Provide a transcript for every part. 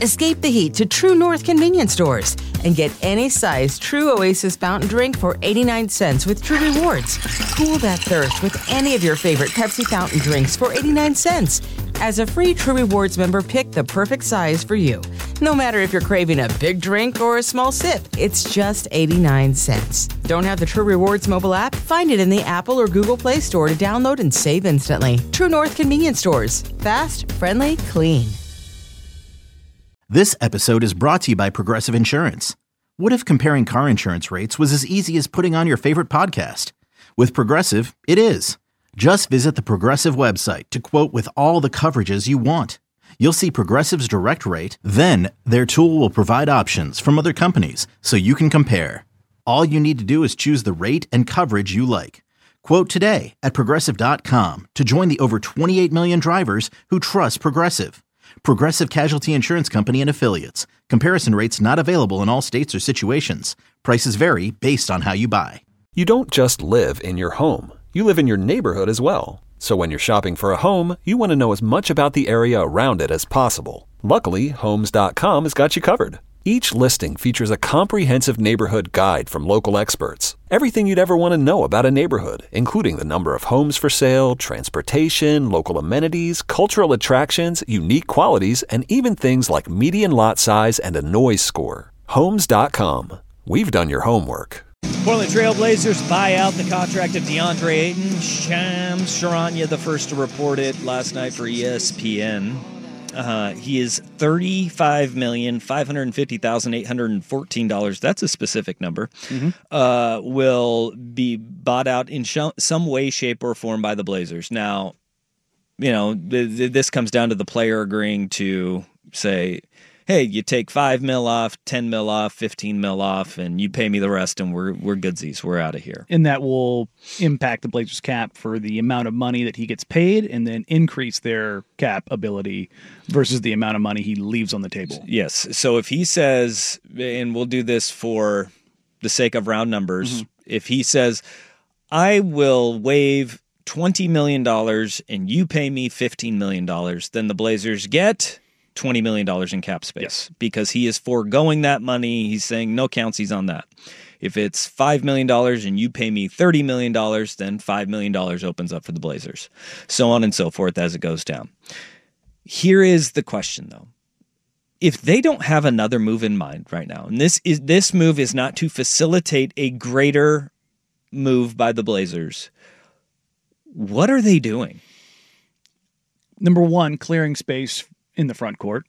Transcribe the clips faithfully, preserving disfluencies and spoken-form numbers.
Escape the heat to True North convenience stores and get any size True Oasis fountain drink for eighty-nine cents with True Rewards. Cool that thirst with any of your favorite Pepsi fountain drinks for eighty-nine cents. As a free True Rewards member, pick the perfect size for you. No matter if you're craving a big drink or a small sip, it's just eighty-nine cents. Don't have the True Rewards mobile app? Find it in the Apple or Google Play Store to download and save instantly. True North convenience stores. Fast, friendly, clean. This episode is brought to you by Progressive Insurance. What if comparing car insurance rates was as easy as putting on your favorite podcast? With Progressive, it is. Just visit the Progressive website to quote with all the coverages you want. You'll see Progressive's direct rate, then their tool will provide options from other companies so you can compare. All you need to do is choose the rate and coverage you like. Quote today at Progressive dot com to join the over twenty-eight million drivers who trust Progressive. Progressive Casualty Insurance Company and Affiliates. Comparison rates not available in all states or situations. Prices vary based on how you buy. You don't just live in your home. You live in your neighborhood as well. So when you're shopping for a home, you want to know as much about the area around it as possible. Luckily, Homes dot com has got you covered. Each listing features a comprehensive neighborhood guide from local experts. Everything you'd ever want to know about a neighborhood, including the number of homes for sale, transportation, local amenities, cultural attractions, unique qualities, and even things like median lot size and a noise score. Homes dot com. We've done your homework. Portland Trail Blazers buy out the contract of DeAndre Ayton. Shams Charania, the first to report it last night for E S P N. Uh, he is thirty-five million five hundred fifty thousand eight hundred fourteen dollars. That's a specific number. Mm-hmm. Uh, will be bought out in sh- some way, shape, or form by the Blazers. Now, you know, th- th- this comes down to the player agreeing to say, hey, you take five mil off, ten mil off, fifteen mil off, and you pay me the rest, and we're we're goodsies. We're out of here. And that will impact the Blazers cap for the amount of money that he gets paid, and then increase their cap ability versus the amount of money he leaves on the table. Yes. So if he says, and we'll do this for the sake of round numbers, mm-hmm. if he says, I will waive twenty million dollars and you pay me fifteen million dollars, then the Blazers get twenty million dollars in cap space. Yes. Because he is foregoing that money. He's saying no countsies on that. If it's five million dollars and you pay me thirty million dollars, then five million dollars opens up for the Blazers. So on and so forth as it goes down. Here is the question, though. If they don't have another move in mind right now, and this is this move is not to facilitate a greater move by the Blazers, what are they doing? Number one, clearing space in the front court,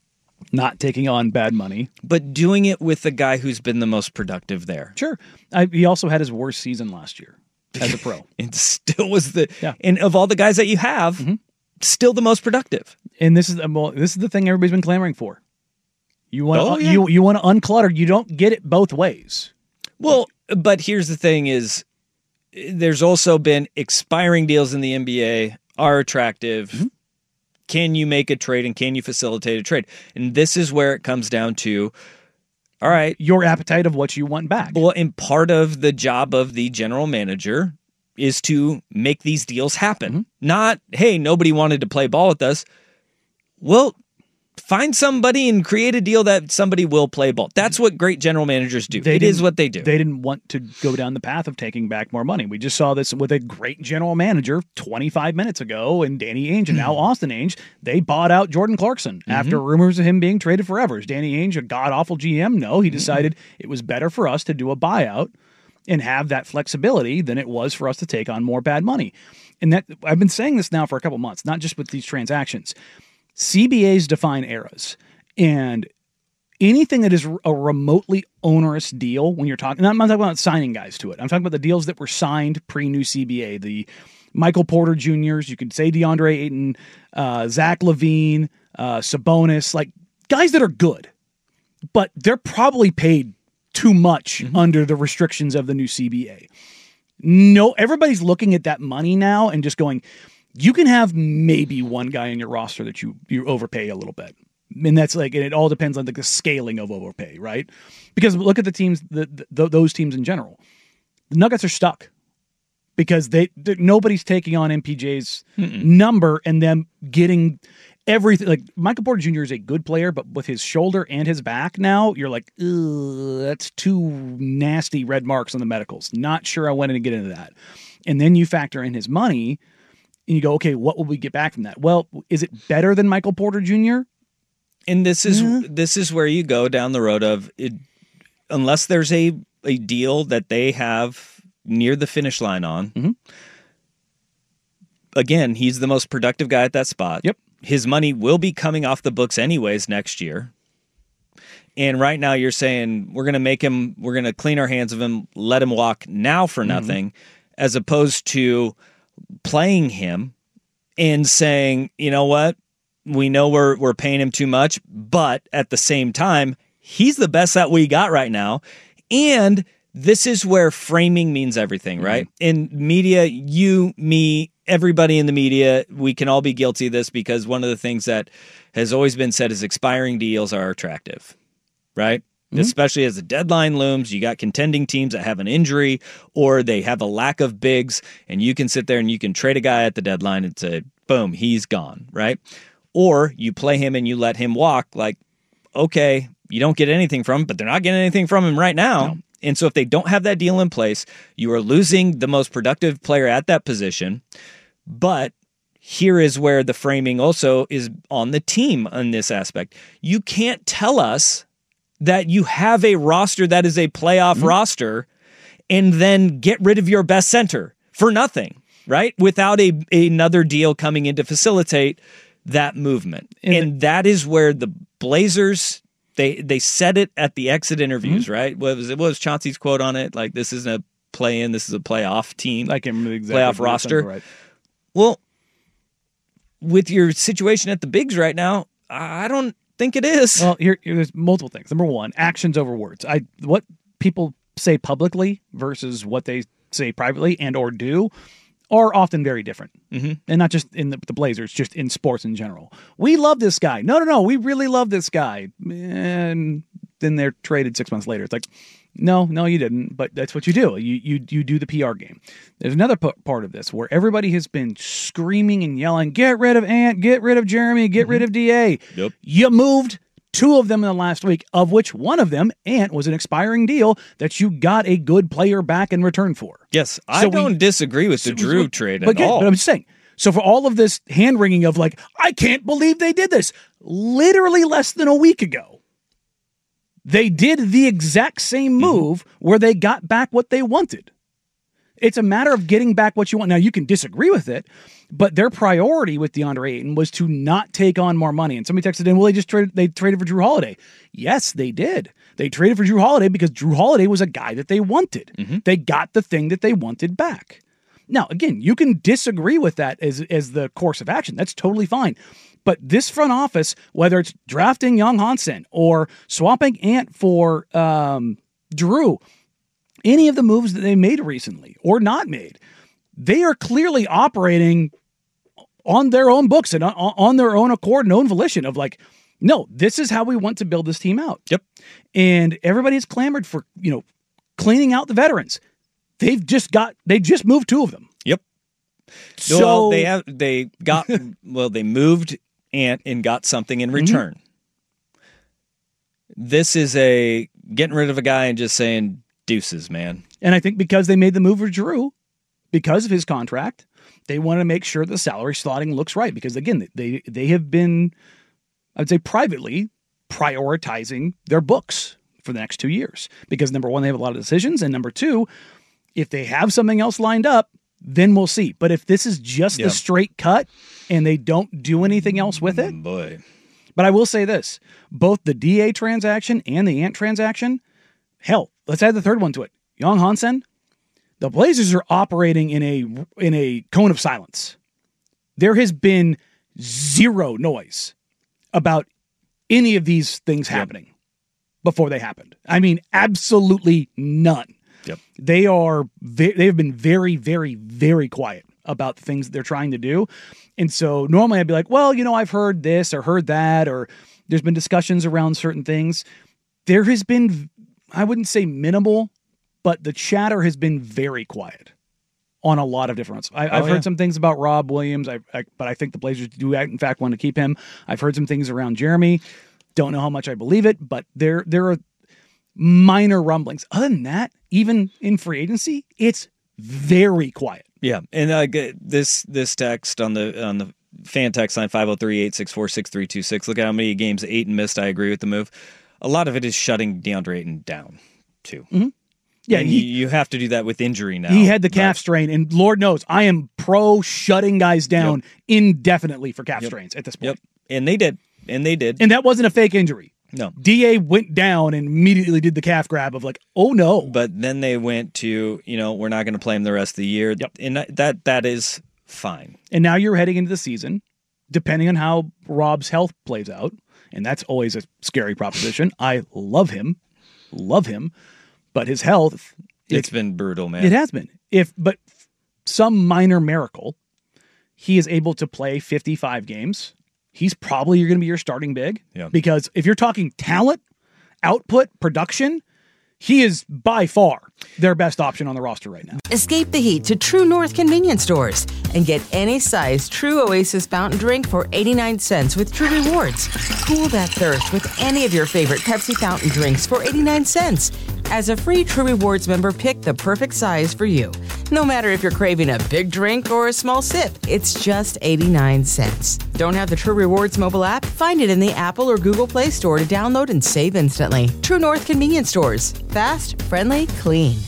not taking on bad money. But doing it with the guy who's been the most productive there. Sure. I, he also had his worst season last year as a pro. And still was the, yeah. and of all the guys that you have, mm-hmm. still the most productive. And this is well, this is the thing everybody's been clamoring for. You want oh, to, yeah. you you want to unclutter. You don't get it both ways. Well, but here's the thing: is there's also been expiring deals in the N B A are attractive. Mm-hmm. Can you make a trade and can you facilitate a trade? And this is where it comes down to, all right, your appetite of what you want back. Well, and part of the job of the general manager is to make these deals happen. Mm-hmm. Not, hey, nobody wanted to play ball with us. Well, find somebody and create a deal that somebody will play ball. That's what great general managers do. They it is what they do. They didn't want to go down the path of taking back more money. We just saw this with a great general manager twenty-five minutes ago, and Danny Ainge and now Austin Ainge. They bought out Jordan Clarkson mm-hmm. after rumors of him being traded forever. Is Danny Ainge a god-awful G M? No, he decided mm-hmm. it was better for us to do a buyout and have that flexibility than it was for us to take on more bad money. And that I've been saying this now for a couple months, not just with these transactions. C B As define eras, and anything that is a remotely onerous deal when you're talking, I'm not talking about signing guys to it. I'm talking about the deals that were signed pre-new C B A, the Michael Porter Juniors, you could say DeAndre Ayton, uh, Zach LaVine, uh, Sabonis, like guys that are good, but they're probably paid too much mm-hmm. under the restrictions of the new C B A. No, everybody's looking at that money now and just going, you can have maybe one guy in your roster that you, you overpay a little bit. And that's like, and it all depends on like the scaling of overpay, right? Because look at the teams, the, the, those teams in general. The Nuggets are stuck because they nobody's taking on M P J's Mm-mm. number and them getting everything. Like Michael Porter Junior is a good player, but with his shoulder and his back now, you're like, ugh, that's two nasty red marks on the medicals. Not sure I wanted to get into that. And then you factor in his money, and you go, okay, what will we get back from that? Well, is it better than Michael Porter Junior? And this is Yeah. this is where you go down the road of it, unless there's a, a deal that they have near the finish line on. Mm-hmm. Again, he's the most productive guy at that spot. Yep. His money will be coming off the books anyways next year. And right now you're saying we're going to make him, we're going to clean our hands of him, let him walk now for nothing, mm-hmm. as opposed to playing him and saying, you know what? We know we're we're paying him too much, but at the same time, he's the best that we got right now. And this is where framing means everything, right? Mm-hmm. In media, you, me, everybody in the media, we can all be guilty of this because one of the things that has always been said is expiring deals are attractive, right? Mm-hmm. Especially as the deadline looms, you got contending teams that have an injury or they have a lack of bigs, and you can sit there and you can trade a guy at the deadline and say, boom, he's gone, right? Or you play him and you let him walk, like, okay, you don't get anything from him, but they're not getting anything from him right now. No. And so if they don't have that deal in place, you are losing the most productive player at that position. But here is where the framing also is on the team on this aspect. You can't tell us that you have a roster that is a playoff mm-hmm. roster and then get rid of your best center for nothing, right? Without a another deal coming in to facilitate that movement. And, and that is where the Blazers, they they said it at the exit interviews, mm-hmm. right? What was it? What was Chauncey's quote on it? Like, this isn't a play-in, this is a playoff team. I can't remember exactly. Playoff roster. Right. Well, with your situation at the bigs right now, I don't think it is. Well, here, here there's multiple things. Number one, actions over words. I what people say publicly versus what they say privately and or do are often very different. Mm-hmm. And not just in the, the Blazers, just in sports in general. We love this guy. No, no, no, we really love this guy. And then they're traded six months later. It's like, no, no, you didn't. But that's what you do. You you you do the P R game. There's another p- part of this where everybody has been screaming and yelling, get rid of Ant, get rid of Jeremy, get mm-hmm. rid of D A. Yep. You moved two of them in the last week, of which one of them, Ant, was an expiring deal that you got a good player back in return for. Yes, I so don't we, disagree with the so, Drew so, trade but at again, all. But I'm just saying, so for all of this hand-wringing of like, I can't believe they did this, literally less than a week ago, they did the exact same move mm-hmm. where they got back what they wanted. It's a matter of getting back what you want. Now, you can disagree with it, but their priority with DeAndre Ayton was to not take on more money. And somebody texted in, well, they just traded, they traded for Drew Holiday. Yes, they did. They traded for Drew Holiday because Drew Holiday was a guy that they wanted. Mm-hmm. They got the thing that they wanted back. Now, again, you can disagree with that as, as the course of action. That's totally fine. But this front office, whether it's drafting Young Hansen or swapping Ant for um, Drew, any of the moves that they made recently or not made, they are clearly operating on their own books and on, on their own accord and own volition of like, no, this is how we want to build this team out. Yep. And everybody's clamored for, you know, cleaning out the veterans. They've just got, they just moved two of them. Yep. So well, they have, they got, well, they moved Ant and got something in return. Mm-hmm. This is a getting rid of a guy and just saying, deuces, man. And I think because they made the move for Drew, because of his contract, they want to make sure the salary slotting looks right. Because again, they they have been, I would say privately, prioritizing their books for the next two years. Because number one, they have a lot of decisions. And number two, if they have something else lined up, then we'll see. But if this is just yep. a straight cut and they don't do anything else with it. Boy. But I will say this, both the D A transaction and the Ant transaction, hell, let's add the third one to it. Young Hansen, the Blazers are operating in a in a cone of silence. There has been zero noise about any of these things yep. happening before they happened. I mean, absolutely none. Yep. They are ve- they have been very, very, very quiet about the things that they're trying to do. And so normally I'd be like, well, you know, I've heard this or heard that, or there's been discussions around certain things. There has been, I wouldn't say minimal, but the chatter has been very quiet. on a lot of different fronts. I, I've Oh, heard yeah. some things about Rob Williams, I, I, but I think the Blazers do in fact want to keep him. I've heard some things around Jeremy. Don't know how much I believe it, but there there are minor rumblings. Other than that, even in free agency, it's very quiet. Yeah, and uh, g- this this text on the on the fan text line five oh three, eight six four, six three two six. Look at how many games Ayton missed. I agree with the move. A lot of it is shutting DeAndre Ayton down, too. Mm-hmm. Yeah, and he, you, you have to do that with injury now. he had the calf but- strain, and Lord knows I am pro shutting guys down Yep. indefinitely for calf Yep. strains at this point. Yep, and they did, and they did. And that wasn't a fake injury. No. D A went down and immediately did the calf grab of like, oh no. But then they went to, you know, we're not going to play him the rest of the year. Yep. And that that is fine. And now you're heading into the season, depending on how Rob's health plays out. And that's always a scary proposition. I love him, love him, but his health, It's been brutal, man. it has been. If but some minor miracle, he is able to play fifty-five games. He's probably going to be your starting big. Yeah. Because if you're talking talent, output, production, he is by far their best option on the roster right now. Escape the heat to True North convenience stores and get any size True Oasis fountain drink for eighty-nine cents with True Rewards. Cool that thirst with any of your favorite Pepsi fountain drinks for eighty-nine cents. As a free True Rewards member, pick the perfect size for you. No matter if you're craving a big drink or a small sip, it's just eighty-nine cents. Don't have the True Rewards mobile app? Find it in the Apple or Google Play Store to download and save instantly. True North convenience stores. Fast, friendly, clean.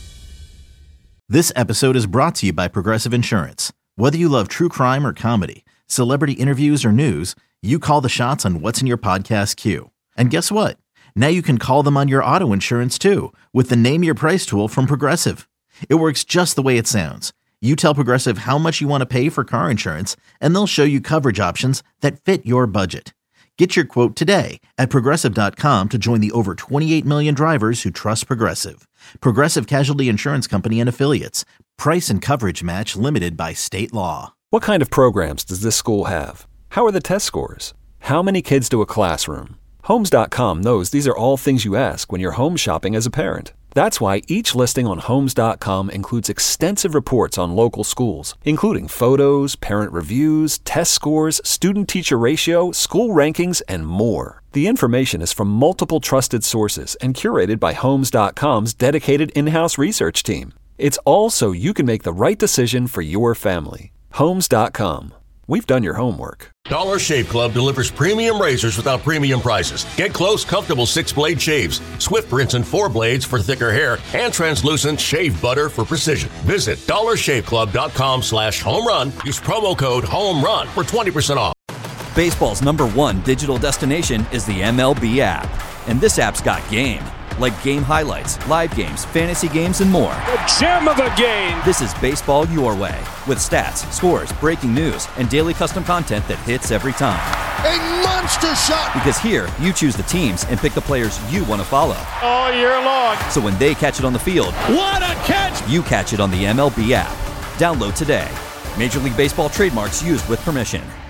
This episode is brought to you by Progressive Insurance. Whether you love true crime or comedy, celebrity interviews or news, you call the shots on what's in your podcast queue. And guess what? Now you can call them on your auto insurance too with the Name Your Price tool from Progressive. It works just the way it sounds. You tell Progressive how much you want to pay for car insurance, and they'll show you coverage options that fit your budget. Get your quote today at Progressive dot com to join the over twenty-eight million drivers who trust Progressive. Progressive Casualty Insurance Company and Affiliates. Price and coverage match limited by state law. What kind of programs does this school have? How are the test scores? How many kids do a classroom? Homes dot com knows these are all things you ask when you're home shopping as a parent. That's why each listing on Homes dot com includes extensive reports on local schools, including photos, parent reviews, test scores, student-teacher ratio, school rankings, and more. The information is from multiple trusted sources and curated by Homes dot com's dedicated in-house research team. It's all so you can make the right decision for your family. Homes dot com. We've done your homework. Dollar Shave Club delivers premium razors without premium prices. Get close, comfortable six-blade shaves, swift rinse and four blades for thicker hair, and translucent shave butter for precision. Visit dollar shave club dot com slash home run. Use promo code HOMERUN for twenty percent off. Baseball's number one digital destination is the M L B app. And this app's got game. Like game highlights, live games, fantasy games, and more. A gem of a game. This is baseball your way, with stats, scores, breaking news, and daily custom content that hits every time. A monster shot! Because here, you choose the teams and pick the players you want to follow. All year long. So when they catch it on the field, What a catch! you catch it on the M L B app. Download today. Major League Baseball trademarks used with permission.